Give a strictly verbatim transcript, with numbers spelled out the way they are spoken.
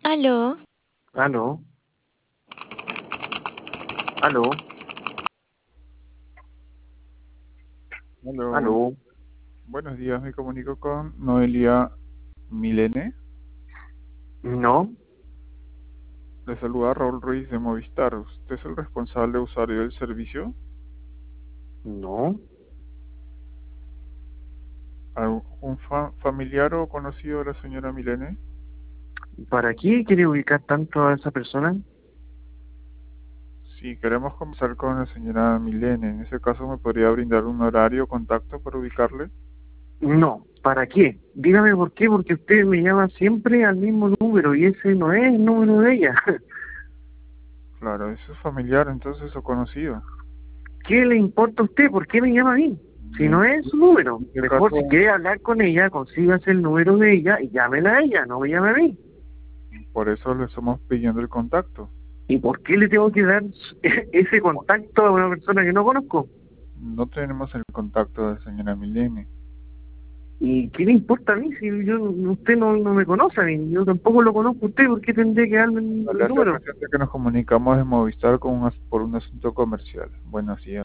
Aló, Aló, aló, Aló, buen- aló. buenos días, me comunico con Noelia Milene. No, Le saluda Raúl Ruiz de Movistar. ¿Usted es el responsable usuario del servicio? no. ¿Un fa- familiar o conocido de la señora Milene? ¿Para qué quiere ubicar tanto a esa persona? Si queremos conversar con la señora Milene, en ese caso me podría brindar un horario o contacto para ubicarle. No, ¿para qué? Dígame por qué, porque usted me llama siempre al mismo número y ese no es el número de ella. Claro, eso es familiar entonces o conocido. ¿Qué le importa a usted? ¿Por qué me llama a mí? Si En no es su número, en ese mejor si caso, quiere hablar con ella, consígase el número de ella y llámela a ella, no me llame a mí. por eso le estamos pidiendo el contacto. ¿Y por qué le tengo que dar ese contacto a una persona que no conozco? No tenemos el contacto de la señora Milene. ¿Y qué le importa a mí si yo, usted no, no me conoce a mí? Yo tampoco lo conozco a usted, ¿por qué tendría que darme el, Le el hace número? reciente que nos comunicamos de Movistar con un as- por un asunto comercial. Buenos días.